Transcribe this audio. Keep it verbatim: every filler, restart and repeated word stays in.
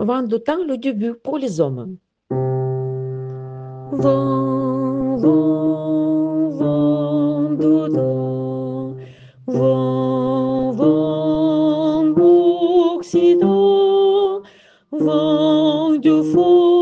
Vent du temps, le début pour les hommes. Vent, vent, vent du temps, vent, vent, Occident, vent du fond.